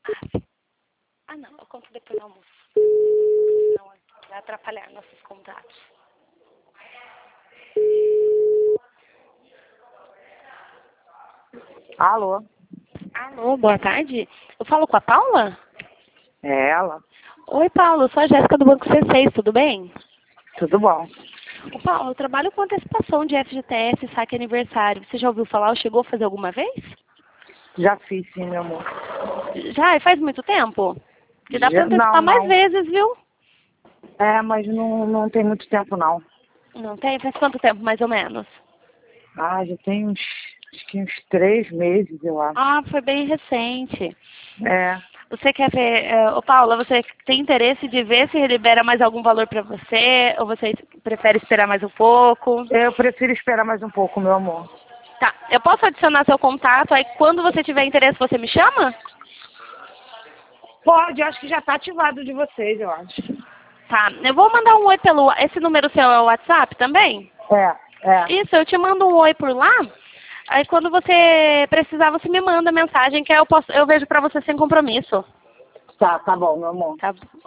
Ah, não, eu conto depois do almoço. Não, vai atrapalhar nossos contatos. Alô? Alô, boa tarde. Eu falo com a Paula? É ela? Oi, Paula, eu sou a Jéssica do Banco C6, tudo bem? Tudo bom? Ô, Paula, eu trabalho com antecipação de FGTS, saque aniversário. Você já ouviu falar ou chegou a fazer alguma vez? Já fiz sim, meu amor. Já, e faz muito tempo? Que dá para Não, antecipar mais não. vezes, viu? É, mas não tem muito tempo não. Não tem? Faz quanto tempo, mais ou menos? Ah, já tem acho que uns 3 meses, eu acho. Ah, foi bem recente. É, Você quer ver, ô Paula, você tem interesse de ver se libera mais algum valor para você, ou você prefere esperar mais um pouco? eu prefiro esperar mais um pouco, meu amor. Tá, eu posso adicionar seu contato, aí quando você tiver interesse você me chama? Pode, eu acho que já tá ativado de vocês, eu acho. Tá, eu vou mandar um oi pelo, esse número seu é o WhatsApp também? É. Isso, eu te mando um oi por lá, aí quando você precisar você me manda mensagem que aí eu vejo pra você sem compromisso. Tá bom, meu amor. Tá,